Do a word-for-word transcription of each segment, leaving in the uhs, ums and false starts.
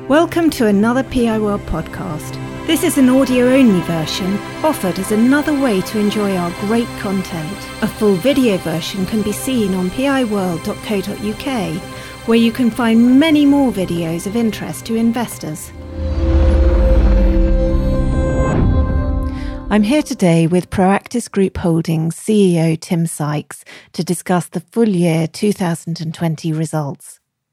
Welcome to another P I World podcast. This is an audio-only version offered as another way to enjoy our great content. A full video version can be seen on p i world dot co dot u k, where you can find many more videos of interest to investors. I'm here today with Proactis Group Holdings C E O Tim Sykes to discuss the full year two thousand twenty results.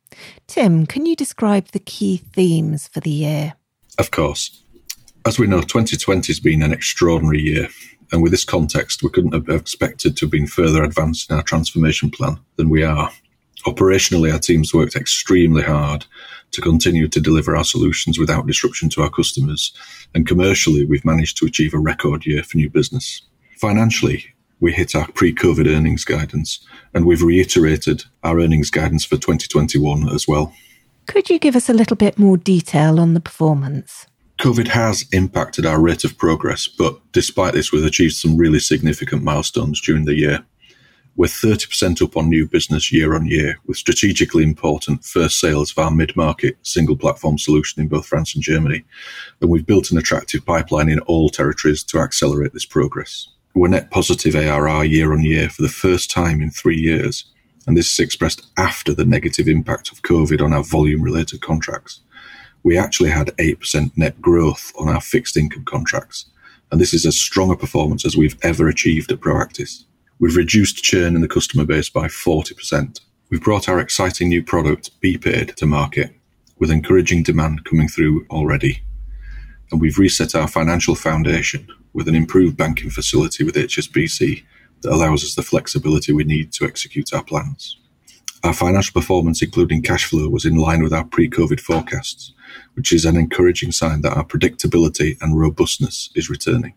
Tim, can you describe the key themes for the year? Of course. As we know, twenty twenty has been an extraordinary year, and with this context, we couldn't have expected to have been further advanced in our transformation plan than we are. Operationally, our teams worked extremely hard to continue to deliver our solutions without disruption to our customers, and commercially, we've managed to achieve a record year for new business. Financially, we hit our pre-COVID earnings guidance, and we've reiterated our earnings guidance for twenty twenty-one as well. Could you give us a little bit more detail on the performance? COVID has impacted our rate of progress, but despite this, we've achieved some really significant milestones during the year. We're thirty percent up on new business year on year, with strategically important first sales of our mid-market single platform solution in both France and Germany, and we've built an attractive pipeline in all territories to accelerate this progress. We're net positive A R R year on year for the first time in three years, and this is expressed after the negative impact of COVID on our volume-related contracts. We actually had eight percent net growth on our fixed income contracts, and this is as strong a performance as we've ever achieved at Proactis. We've reduced churn in the customer base by forty percent. We've brought our exciting new product, BPaid, to market, with encouraging demand coming through already. And we've reset our financial foundation with an improved banking facility with H S B C that allows us the flexibility we need to execute our plans. Our financial performance, including cash flow, was in line with our pre-COVID forecasts, which is an encouraging sign that our predictability and robustness is returning.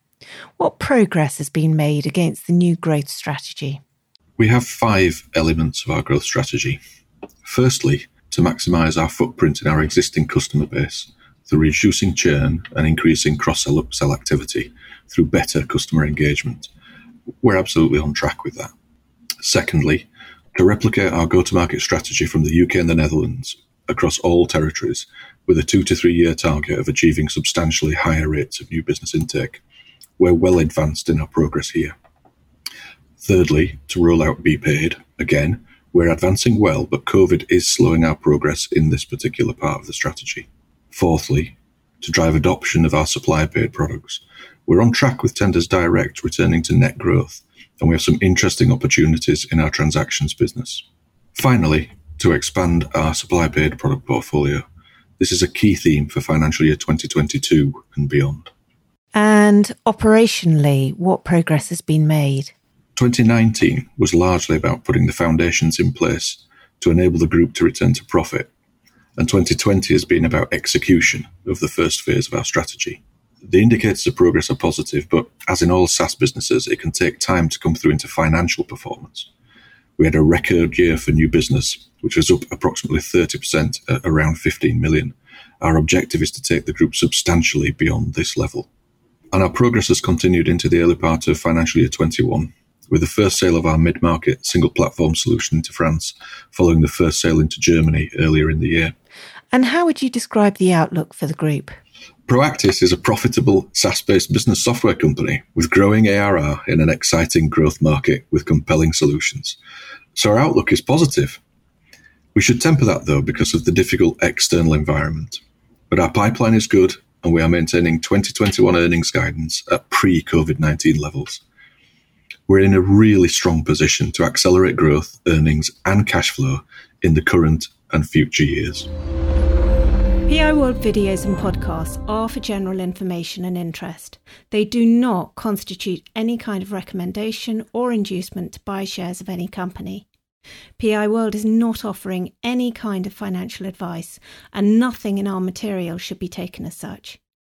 What progress has been made against the new growth strategy? We have five elements of our growth strategy. Firstly, to maximise our footprint in our existing customer base through reducing churn and increasing cross-sell upsell activity through better customer engagement. We're absolutely on track with that. Secondly, to replicate our go-to-market strategy from the U K and the Netherlands across all territories with a two to three year target of achieving substantially higher rates of new business intake. We're well advanced in our progress here. Thirdly, to roll out BPaid. Again, we're advancing well, but COVID is slowing our progress in this particular part of the strategy. Fourthly, to drive adoption of our supplier-paid products. We're on track with Tenders Direct returning to net growth, and we have some interesting opportunities in our transactions business. Finally, to expand our supplier-paid product portfolio. This is a key theme for financial year twenty twenty-two and beyond. And operationally, what progress has been made? twenty nineteen was largely about putting the foundations in place to enable the group to return to profit, and twenty twenty has been about execution of the first phase of our strategy. The indicators of progress are positive, but as in all SaaS businesses, it can take time to come through into financial performance. We had a record year for new business, which was up approximately thirty percent at around fifteen million. Our objective is to take the group substantially beyond this level. And our progress has continued into the early part of financial year twenty-one, with the first sale of our mid-market single platform solution into France, following the first sale into Germany earlier in the year. And how would you describe the outlook for the group? Proactis is a profitable SaaS-based business software company with growing A R R in an exciting growth market with compelling solutions. So our outlook is positive. We should temper that, though, because of the difficult external environment. But our pipeline is good, and we are maintaining twenty twenty-one earnings guidance at pre-COVID nineteen levels. We're in a really strong position to accelerate growth, earnings, and cash flow in the current and future years. P I World videos and podcasts are for general information and interest. They do not constitute any kind of recommendation or inducement to buy shares of any company. P I World is not offering any kind of financial advice, and nothing in our material should be taken as such.